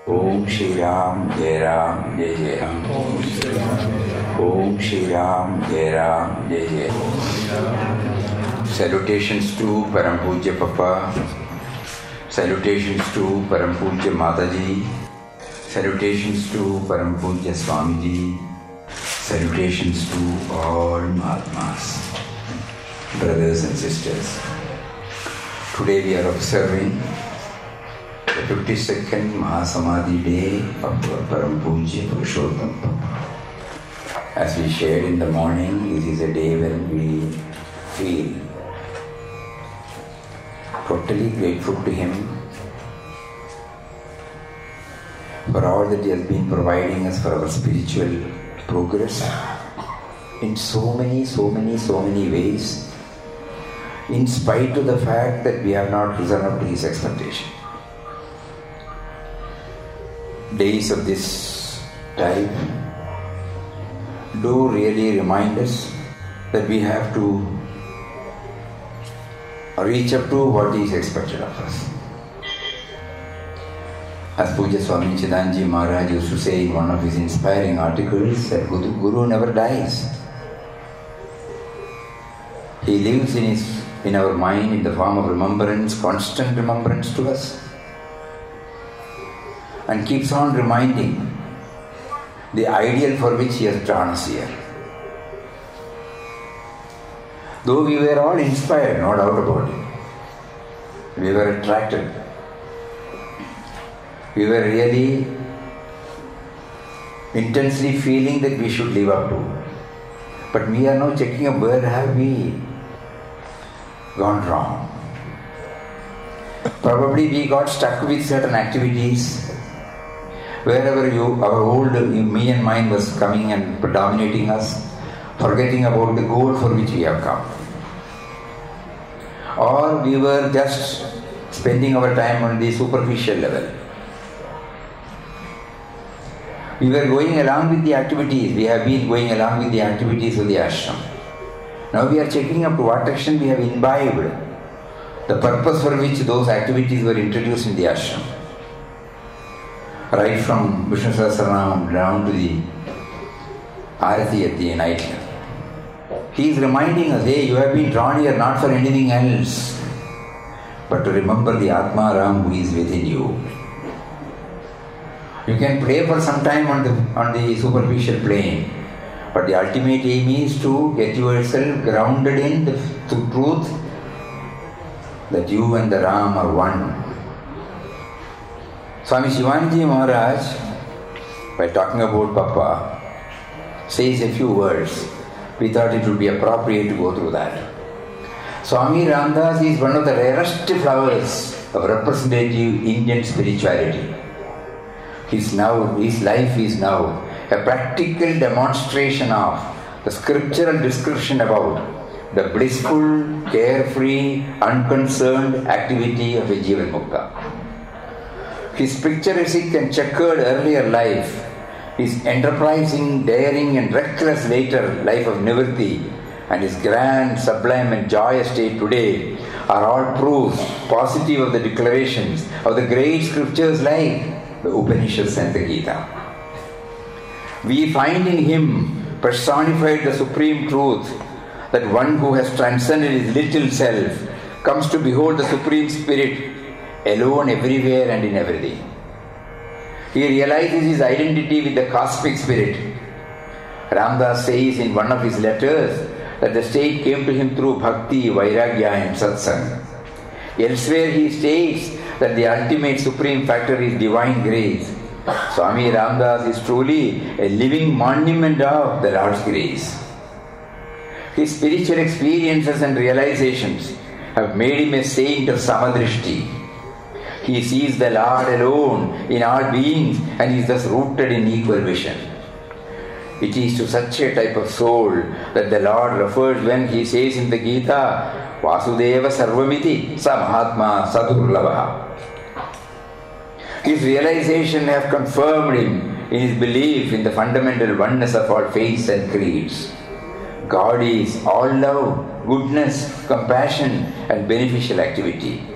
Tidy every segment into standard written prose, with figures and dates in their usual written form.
Om Shri Ram, Jai Ram, Jai Jai Ram. Om Shri Ram, Jai Ram, Jai Jai Ram. Salutations to Param Pujya Papa. Salutations to Param Pujya Mataji. Salutations to Param Pujya Swamiji. Salutations to all Mahatmas, brothers and sisters. Today we are observing the 52nd Mahasamadhi day of Param Pujya Purushottam Papa. As we shared in the morning, this is a day when we feel totally grateful to him for all that he has been providing us for our spiritual progress in so many ways, in spite of the fact that we have not risen up to his expectation. Days of this type do really remind us that we have to reach up to what is expected of us. As Pujya Swami Chidanji Maharaj used to say in one of his inspiring articles, that Guru never dies. He lives in our mind in the form of remembrance, constant remembrance to us, and keeps on reminding the ideal for which he has drawn us here. Though we were all inspired, no doubt about it, we were attracted, we were really intensely feeling that we should live up to. But we are now checking up, where have we gone wrong? Probably we got stuck with certain activities. Wherever our old me and mind was coming and predominating us, forgetting about the goal for which we have come. Or we were just spending our time on the superficial level. We were going along with the activities. We have been going along with the activities of the ashram. Now we are checking up to what extent we have imbibed the purpose for which those activities were introduced in the ashram. Right from Vishnu Sahasranam down to the Arati at the night. He is reminding us, hey, you have been drawn here not for anything else, but to remember the Atma Ram who is within you. You can play for some time on the superficial plane, but the ultimate aim is to get yourself grounded in the truth that you and the Ram are one. Swami Shivanji Maharaj, by talking about Papa, says a few words. We thought it would be appropriate to go through that. Swami Ramdas is one of the rarest flowers of representative Indian spirituality. His life is now a practical demonstration of the scriptural description about the blissful, carefree, unconcerned activity of a Jivan Mukta. His picturesque and checkered earlier life, his enterprising, daring and reckless later life of Nivritti, and his grand, sublime and joyous state today are all proofs positive of the declarations of the great scriptures like the Upanishads and the Gita. We find in him personified the supreme truth that one who has transcended his little self comes to behold the Supreme Spirit alone everywhere and in everything. He realizes his identity with the cosmic spirit. Ramdas says in one of his letters that the state came to him through bhakti, vairagya and satsang. Elsewhere he states that the ultimate supreme factor is divine grace. Swami Ramdas is truly a living monument of the Lord's grace. His spiritual experiences and realizations have made him a saint of Samadrishti. He sees the Lord alone in all beings and is thus rooted in equal vision. It is to such a type of soul that the Lord refers when he says in the Gita, Vasudeva Sarvamiti Sa Mahatma Sadurlavaha. His realization have confirmed him in his belief in the fundamental oneness of all faiths and creeds. God is all love, goodness, compassion and beneficial activity.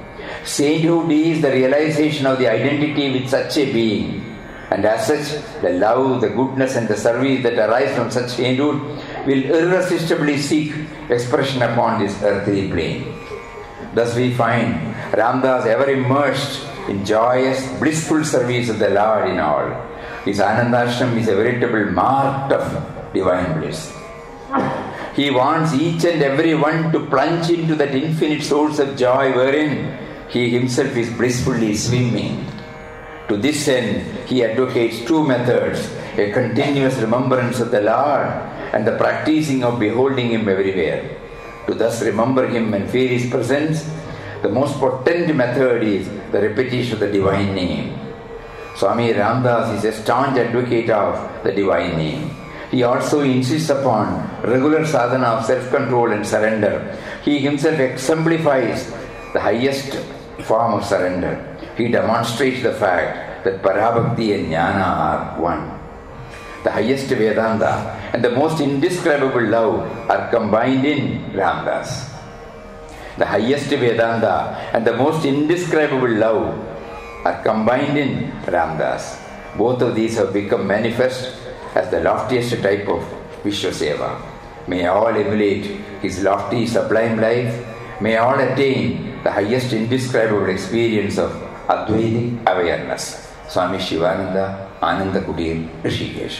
Sainthood is the realization of the identity with such a being. And as such, the love, the goodness and the service that arise from such sainthood will irresistibly seek expression upon this earthly plane. Thus we find Ramdas ever immersed in joyous, blissful service of the Lord in all. His Anandashram is a veritable mart of divine bliss. He wants each and every one to plunge into that infinite source of joy wherein he himself is blissfully swimming. To this end, he advocates two methods, a continuous remembrance of the Lord and the practicing of beholding him everywhere. To thus remember him and feel his presence, the most potent method is the repetition of the divine name. Swami Ramdas is a staunch advocate of the divine name. He also insists upon regular sadhana of self-control and surrender. He himself exemplifies the highest form of surrender. He demonstrates the fact that Parabhakti and Jnana are one. The highest Vedanta and the most indescribable love are combined in Ramdas. The highest Vedanta and the most indescribable love are combined in Ramdas. Both of these have become manifest as the loftiest type of Vishwaseva. May all emulate his lofty, sublime life. May all attain the highest indescribable experience of Advaitic awareness. Swami Shivananda, Ananda Kutir, Rishikesh.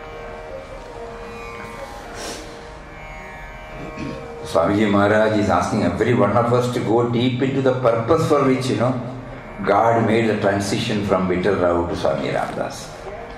Swamiji Maharaj is asking every one of us to go deep into the purpose for which, God made the transition from Vittal Rao to Swami Ramdas.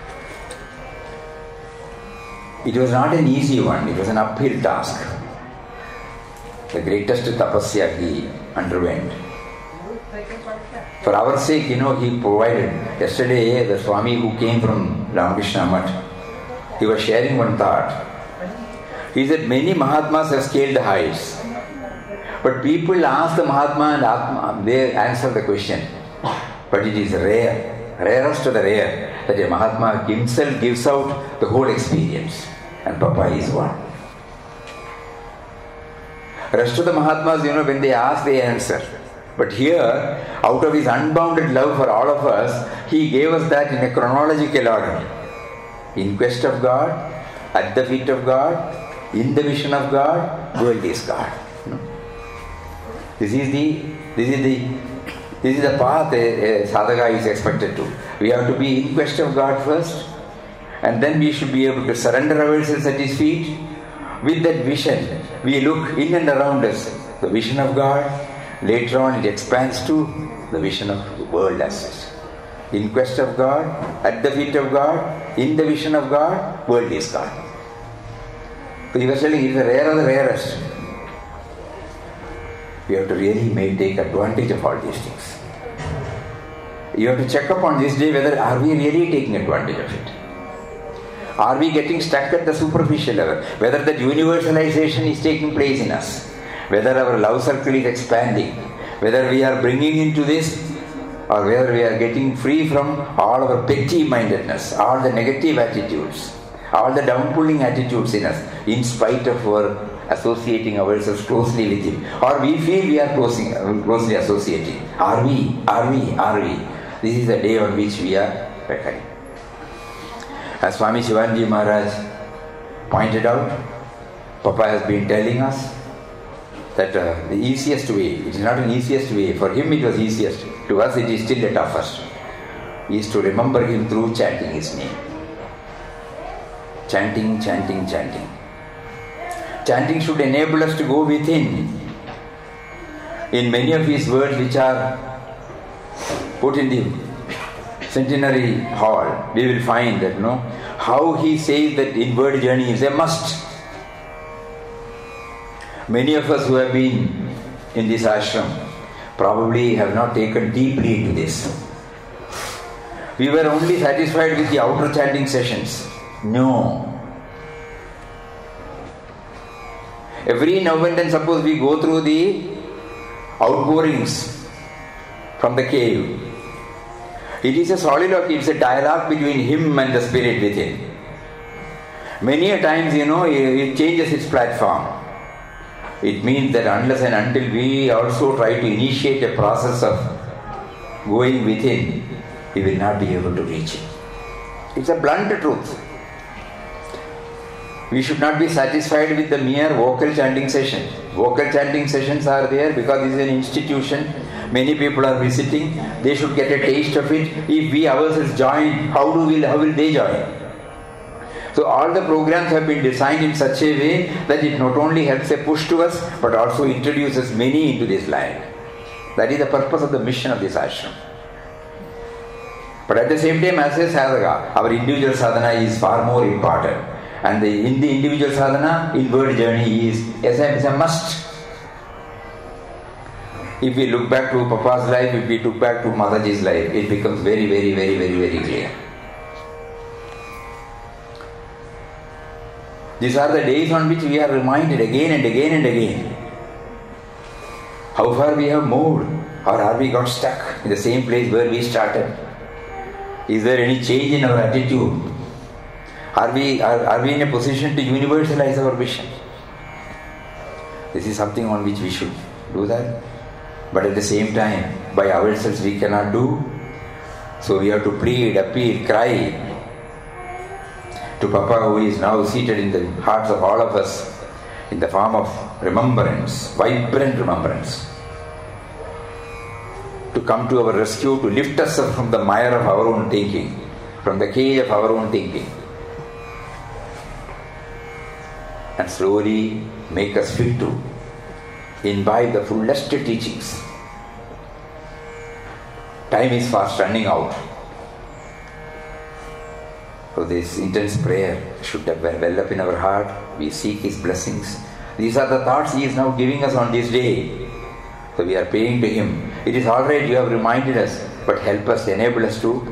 It was not an easy one, it was an uphill task. The greatest tapasya he underwent. For our sake, he provided. Yesterday, the Swami who came from Ramakrishna Math, he was sharing one thought. He said, many Mahatmas have scaled the heights. But people ask the Mahatma and Atma, they answer the question. But it is rare, rarest of the rare, that a Mahatma himself gives out the whole experience. And Papa is one. Rest of the Mahatmas, when they ask, they answer. But here, out of his unbounded love for all of us, he gave us that in a chronological order. In quest of God, at the feet of God, in the vision of God, world is God. This is the path a sadhaka is expected to. We have to be in quest of God first, and then we should be able to surrender ourselves at his feet. With that vision, we look in and around us, the vision of God. Later on, it expands to the vision of the world as such. In quest of God, at the feet of God, in the vision of God, world is God. So he was telling, it is the rare of the rarest. You have to really take advantage of all these things. You have to check up on this day whether are we really taking advantage of it. Are we getting stuck at the superficial level? Whether that universalization is taking place in us. Whether our love circle is expanding. Whether we are bringing into this, or whether we are getting free from all our petty mindedness, all the negative attitudes, all the downpulling attitudes in us, in spite of our associating ourselves closely with him. Or we feel we are closely associating. Are we? This is the day on which we are reckoning. As Swami Shivanji Maharaj pointed out, Papa has been telling us that the easiest way, it is not an easiest way, for him it was easiest, to us it is still the toughest, is to remember him through chanting his name. Chanting. Chanting should enable us to go within. In many of his words which are put in the Centenary Hall, we will find that how he says that inward journey is a must. Many of us who have been in this ashram probably have not taken deeply into this. We were only satisfied with the outer chanting sessions. No. Every now and then, suppose we go through the outpourings from the cave. It is a soliloquy, it's a dialogue between him and the spirit within. Many a times, it changes its platform. It means that unless and until we also try to initiate a process of going within, we will not be able to reach it. It's a blunt truth. We should not be satisfied with the mere vocal chanting session. Vocal chanting sessions are there because this is an institution. Many people are visiting. They should get a taste of it. If we ourselves join, how will they join? So all the programs have been designed in such a way that it not only helps a push to us, but also introduces many into this land. That is the purpose of the mission of this ashram. But at the same time, as a sadhaka, our individual sadhana is far more important. And in the individual sadhana, inward journey is a must. If we look back to Papa's life, if we look back to Mataji's life, it becomes very, very, very, very, very clear. These are the days on which we are reminded again and again and again how far we have moved, or are we got stuck in the same place where we started? Is there any change in our attitude? Are we in a position to universalize our vision? This is something on which we should do that. But at the same time, by ourselves we cannot do. So we have to plead, appeal, cry to Papa, who is now seated in the hearts of all of us in the form of remembrance, vibrant remembrance, to come to our rescue, to lift us up from the mire of our own thinking, from the cage of our own thinking, and slowly make us fit to imbibe the fullest teachings. Time is fast running out. So this intense prayer should well up in our heart. We seek His blessings. These are the thoughts He is now giving us on this day. So we are paying to Him. It is alright, you have reminded us, but help us, enable us to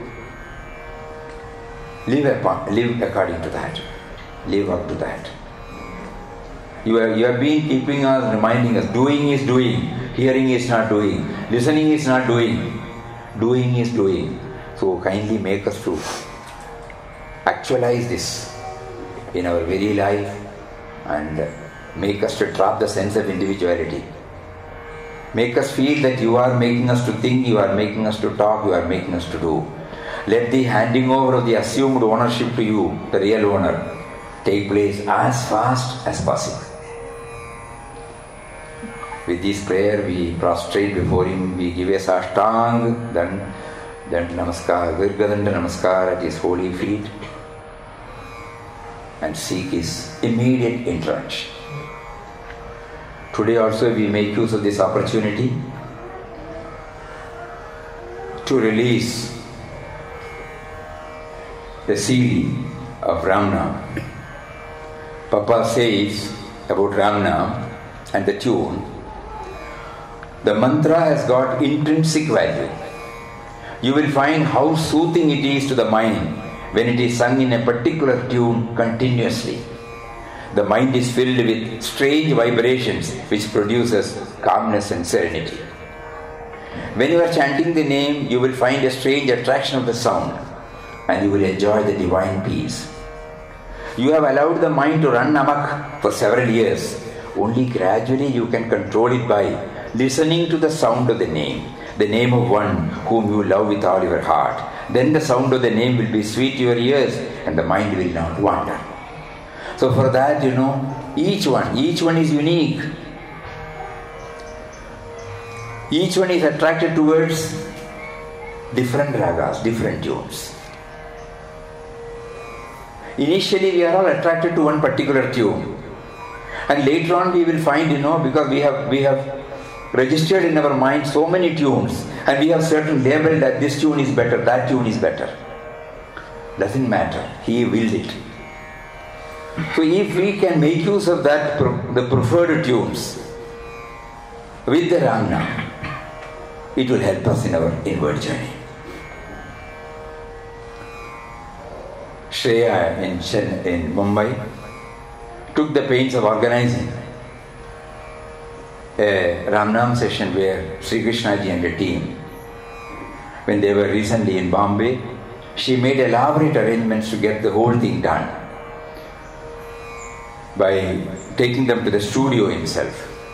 live according to that. Live up to that. You have been keeping us, reminding us. Doing is doing. Hearing is not doing. Listening is not doing. Doing is doing. So kindly make us to actualize this in our very life and make us to drop the sense of individuality. Make us feel that you are making us to think, you are making us to talk, you are making us to do. Let the handing over of the assumed ownership to you, the real owner, take place as fast as possible. With this prayer, we prostrate before Him, we give a sashtang, then namaskar, virgadanda namaskar at His holy feet, and seek His immediate intervention. Today also we make use of this opportunity to release the CD of Ramnam. Papa says about Ramnam and the tune, the mantra has got intrinsic value. You will find how soothing it is to the mind when it is sung in a particular tune continuously. The mind is filled with strange vibrations which produces calmness and serenity. When you are chanting the name, you will find a strange attraction of the sound and you will enjoy the divine peace. You have allowed the mind to run amok for several years. Only gradually you can control it by listening to the sound of the name of one whom you love with all your heart. Then the sound of the name will be sweet to your ears and the mind will not wander. So for that, each one is unique. Each one is attracted towards different ragas, different tunes. Initially we are all attracted to one particular tune. And later on we will find, because we have registered in our mind so many tunes and we have certain label that this tune is better, that tune is better. Doesn't matter. He willed it. So if we can make use of that, the preferred tunes with the Ramnam, it will help us in our inward journey. Shreya in Mumbai took the pains of organizing a Ramnam session where Sri Krishnaji and the team, when they were recently in Bombay, she made elaborate arrangements to get the whole thing done by taking them to the studio himself.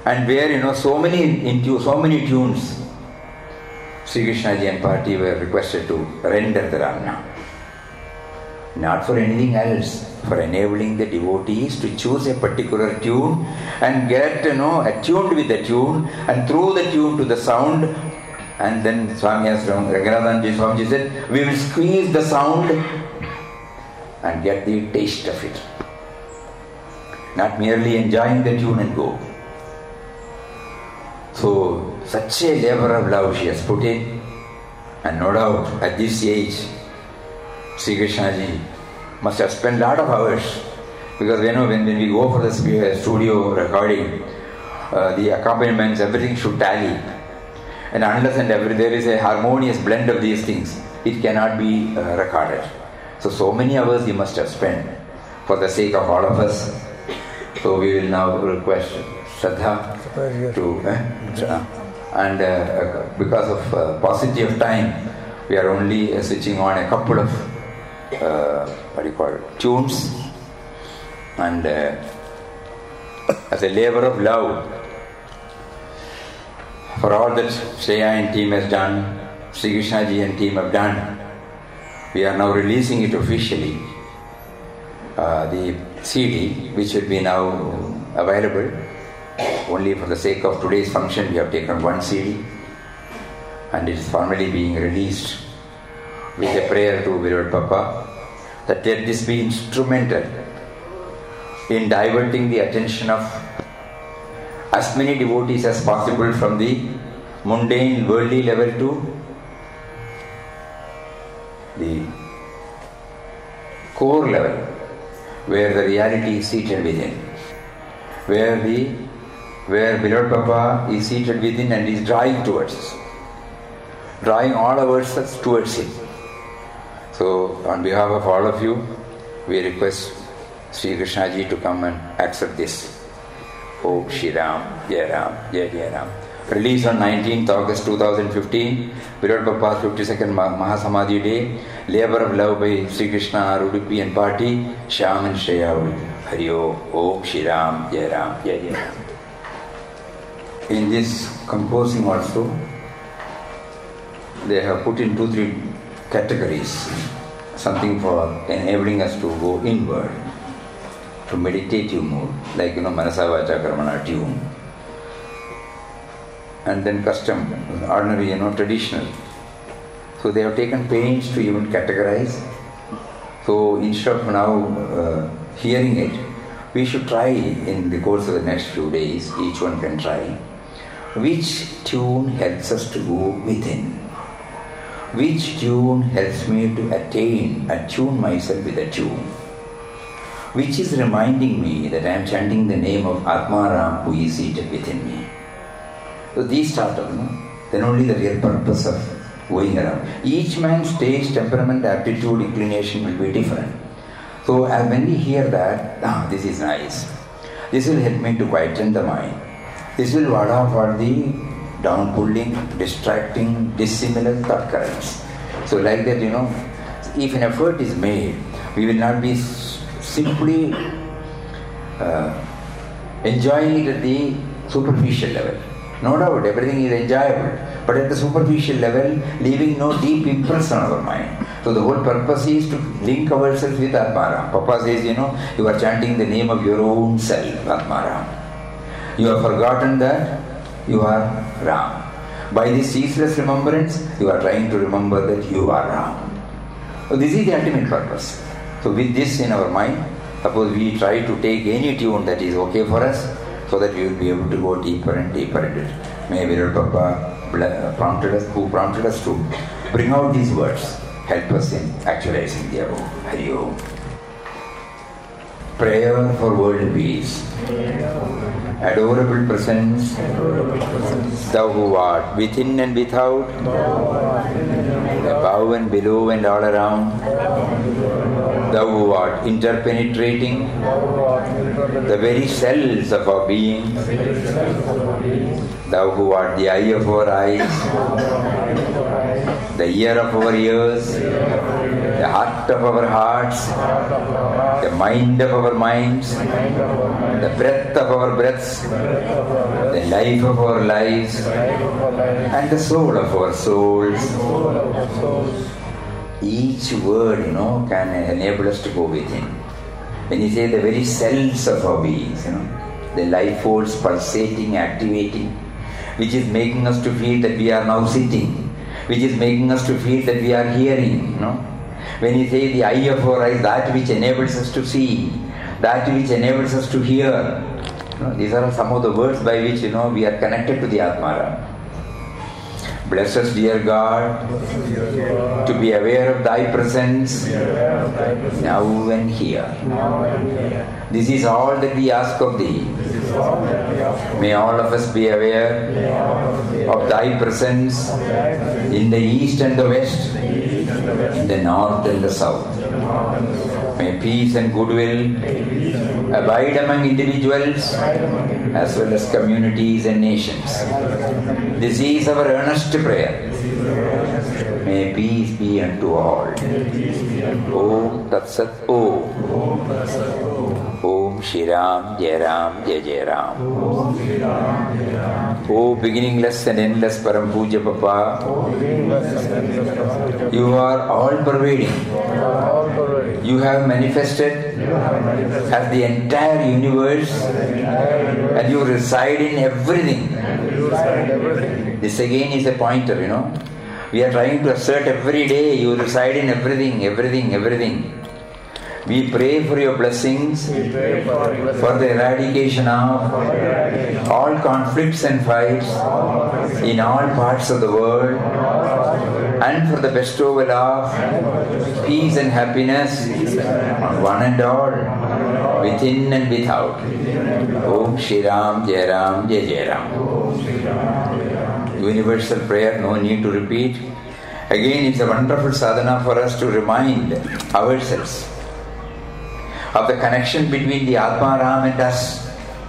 And where so many tunes, Sri Krishna ji and party were requested to render the Ramna. Not for anything else, for enabling the devotees to choose a particular tune and get attuned with the tune, and through the tune to the sound. And then Swami Ranganathan Swamiji said, we will squeeze the sound and get the taste of it. Not merely enjoying the tune and go. So, such a labor of love she has put in, and no doubt at this age, Sri Krishna ji must have spent a lot of hours, because when we go for the studio recording, the accompaniments, everything should tally. And unless and there is a harmonious blend of these things, it cannot be recorded. So many hours he must have spent for the sake of all of us. So we will now request Shraddha to, and because of paucity of time, we are only switching on a couple of tunes, and as a labor of love for all that Shreya and team has done, Sri Krishna ji and team have done, we are now releasing it officially. The CD, which will be now available. Only for the sake of today's function, we have taken one CD, and it is formally being released with a prayer to Virat Papa that let this be instrumental in diverting the attention of as many devotees as possible from the mundane, worldly level to the core level, where the reality is seated within, where Virat Papa is seated within and is drawing towards us, drawing all of us towards Him. So, on behalf of all of you, we request Sri Krishna ji to come and accept this. Om Shri Ram, Jai Ram, Jai Jai Ram. Released on 19th August 2015, Virat Papa's 52nd Mahasamadhi Day. Labor of love by Sri Krishna, Udupi and party, Shyam and Shreya. Hari Om Shri Ram, Jai Ram, Jai Jai Ram. In this composing also, they have put in 2-3 categories, something for enabling us to go inward, to meditative mood, like Manasa Vacha Karmana tune, and then custom, ordinary, traditional. So they have taken pains to even categorize. So instead of now hearing it, we should try in the course of the next few days, each one can try, which tune helps us to go within. Which tune helps me to attune myself with a tune? Which is reminding me that I am chanting the name of Atmaram who is seated within me. So these start up, then only the real purpose of going around. Each man's taste, temperament, aptitude, inclination will be different. So when we hear that, this is nice. This will help me to quieten the mind. This will ward off all the down-pulling, distracting, dissimilar thought currents. So like that, if an effort is made, we will not be simply enjoying it at the superficial level. No doubt, everything is enjoyable, but at the superficial level, leaving no deep impression on our mind. So the whole purpose is to link ourselves with Atmaram. Papa says, you are chanting the name of your own self, Atmaram. You have forgotten that you are Ram. By this ceaseless remembrance, you are trying to remember that you are Ram. So this is the ultimate purpose. So with this in our mind, suppose we try to take any tune that is okay for us, so that we will be able to go deeper and deeper into it. May Virat Papa prompted us to bring out these words, help us in actualizing the above. Hari Om. Prayer for world peace. Adorable presence, Thou who art within and without, above and below and all around, Thou who art interpenetrating the very cells of our being, Thou who art the eye of our eyes, the ear of our ears, the heart of our hearts, the mind of our minds, the breath of our breaths, the life of our lives, and the soul of our souls. Each word, can enable us to go within. When you say the very cells of our beings, the life force pulsating, activating, which is making us to feel that we are now sitting, which is making us to feel that we are hearing. When you say the eye of our eyes, that which enables us to see, that which enables us to hear. These are some of the words by which we are connected to the Atmaram. Bless us, dear God, to be aware of Thy presence now and here. This is all that we ask of Thee. May all of us be aware of Thy presence in the east and the west, in the north and the south. May peace and goodwill abide among individuals as well as communities and nations. This is our earnest prayer. May peace be unto all. Om Tat Sat Om. Om Shri Ram Jai Ram Jai Jai Ram. O beginningless and endless Param Puja Papa, You are all pervading. You have manifested as the entire universe, and You reside in everything. This again is a pointer, We are trying to assert every day You reside in everything, everything, everything. We pray for Your blessings, for the eradication of all conflicts and fights in all parts of the world, and for the bestowal of peace and happiness on one and all, within and without. Om Shri Ram Jai Ram Jai Jai Ram. Universal prayer, no need to repeat. Again, it's a wonderful sadhana for us to remind ourselves of the connection between the Atmaram and us.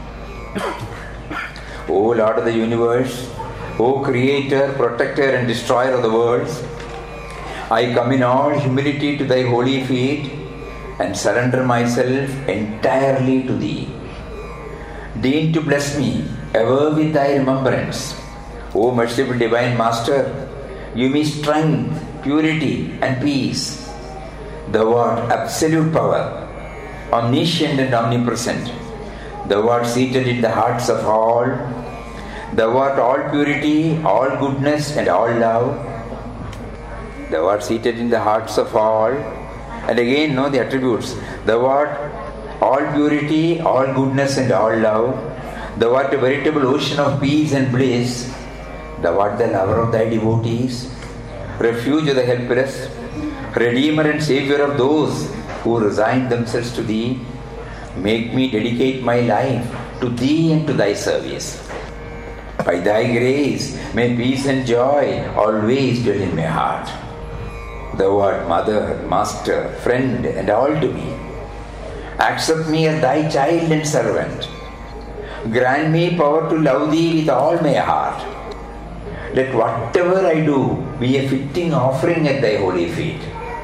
O Lord of the universe, O Creator, Protector and Destroyer of the worlds, I come in all humility to Thy holy feet and surrender myself entirely to Thee. Deign to bless me ever with Thy remembrance. O merciful Divine Master, give me strength, purity and peace. Thou art absolute power, omniscient and omnipresent. Thou art seated in the hearts of all. Thou art all purity, all goodness and all love. Thou art seated in the hearts of all. And again, the attributes. Thou art all purity, all goodness and all love. Thou art a veritable ocean of peace and bliss. Thou art the lover of Thy devotees, refuge of the helpless, Redeemer and Savior of those who resign themselves to Thee. Make me dedicate my life to Thee and to Thy service. By Thy grace, may peace and joy always dwell in my heart. Thou art Mother, Master, Friend and all to me. Accept me as Thy child and servant. Grant me power to love Thee with all my heart. Let whatever I do be a fitting offering at Thy holy feet.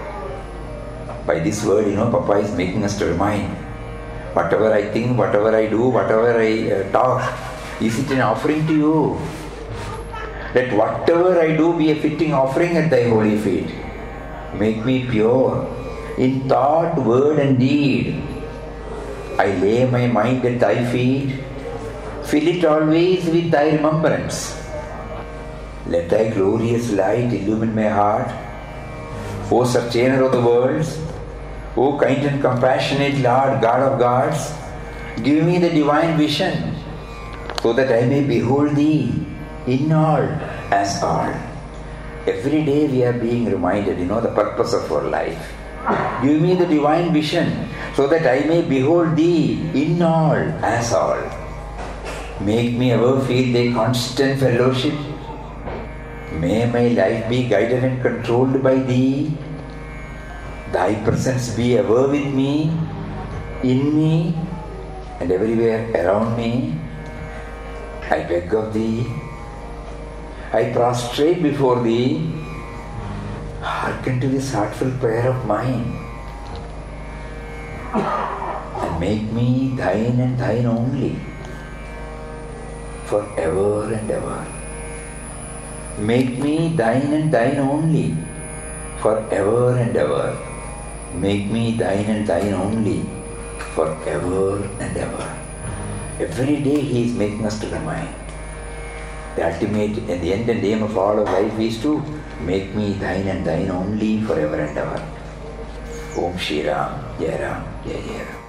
By this word, Papa is making us to remind. Whatever I think, whatever I do, whatever I talk, is it an offering to You? Let whatever I do be a fitting offering at Thy holy feet. Make me pure in thought, word and deed. I lay my mind at Thy feet. Fill it always with Thy remembrance. Let Thy glorious light illumine my heart. O Sustainer of the worlds, O kind and compassionate Lord, God of gods, give me the divine vision, so that I may behold Thee in all as all. Every day we are being reminded, the purpose of our life. Give me the divine vision, so that I may behold Thee in all as all. Make me ever feel Thy constant fellowship. May my life be guided and controlled by Thee. Thy presence be ever with me, in me, and everywhere around me. I beg of Thee. I prostrate before Thee. hearken to this heartfelt prayer of mine, and make me thine and thine only, forever and ever. Make me thine and thine only, forever and ever. Make me thine and thine only, forever and ever. Every day He is making us to remind. The ultimate and the end and aim of all of life is to make me thine and thine only, forever and ever. Om Shri Ram, Jai Ram, Jai Jai Ram.